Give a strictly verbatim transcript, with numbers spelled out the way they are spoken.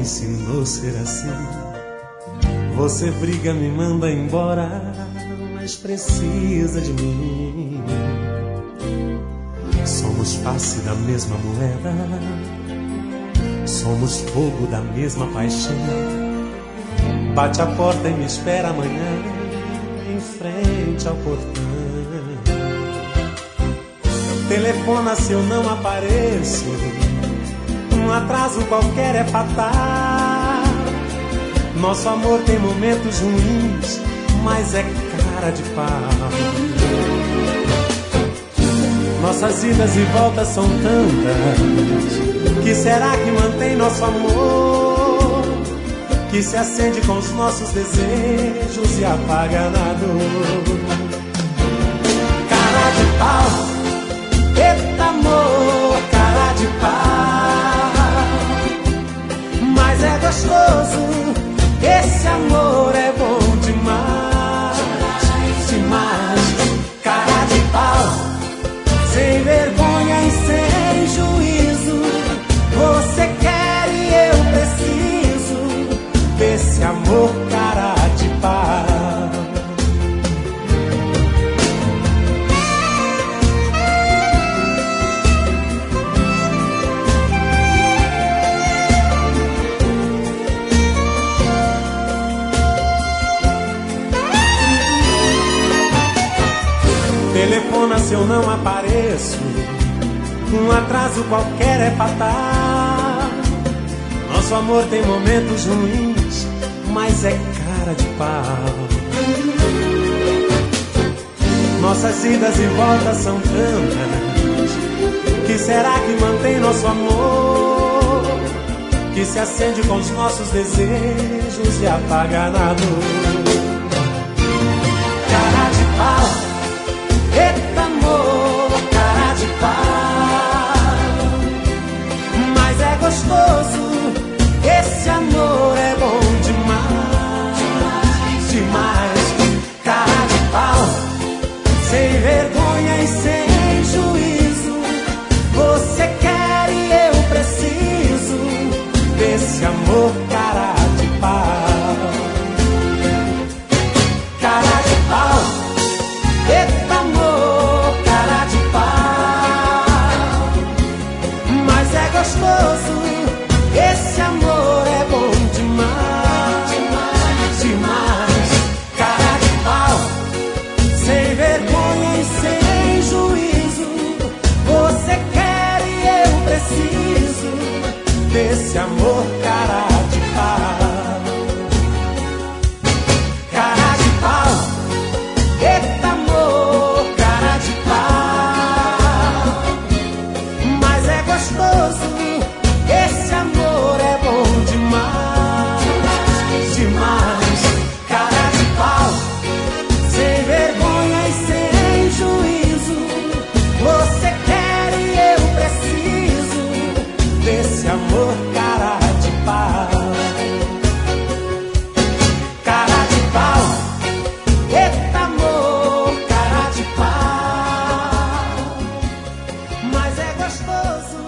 ensinou a ser assim. Você briga, me manda embora, mas precisa de mim. Somos face da mesma moeda, somos fogo da mesma paixão. Bate a porta e me espera amanhã, em frente ao portão. Telefona se eu não apareço, um atraso qualquer é fatal. Nosso amor tem momentos ruins, mas é cara de pau. Nossas idas e voltas são tantas, que será que mantém nosso amor? Que se acende com os nossos desejos e apaga na dor. Cara de pau, eita amor, cara de pau. Mas é gostoso, esse amor é bom demais, demais. Cara de pau, sem vergonha e sem juízo. Você quer e eu preciso desse amor, cara de pau. Telefona se eu não apareço, um atraso qualquer é fatal. Nosso amor tem momentos ruins, mas é cara de pau. Nossas idas e voltas são tantas, que será que mantém nosso amor? Que se acende com os nossos desejos e apaga na dor. Cara de pau, eita amor, cara de pau. Mas é gostoso, esse amor é bom demais, demais. Cara de pau, sem vergonha e sem juízo. Você quer e eu preciso desse amor, cara de pau. Cara de pau, eita amor, cara de pau. Mas é gostoso, esse amor é bom demais, demais, demais. Cara de pau, sem vergonha e sem juízo. Você quer e eu preciso desse amor, cara de pau. Cara de pau, eita amor, cara de pau. Mas é gostoso, esse amor é bom demais, demais. Cara de pau, sem vergonha e sem juízo. Você quer e eu preciso desse amor, cara de pau. Cara de pau, eita amor, cara de pau. Mas é gostoso,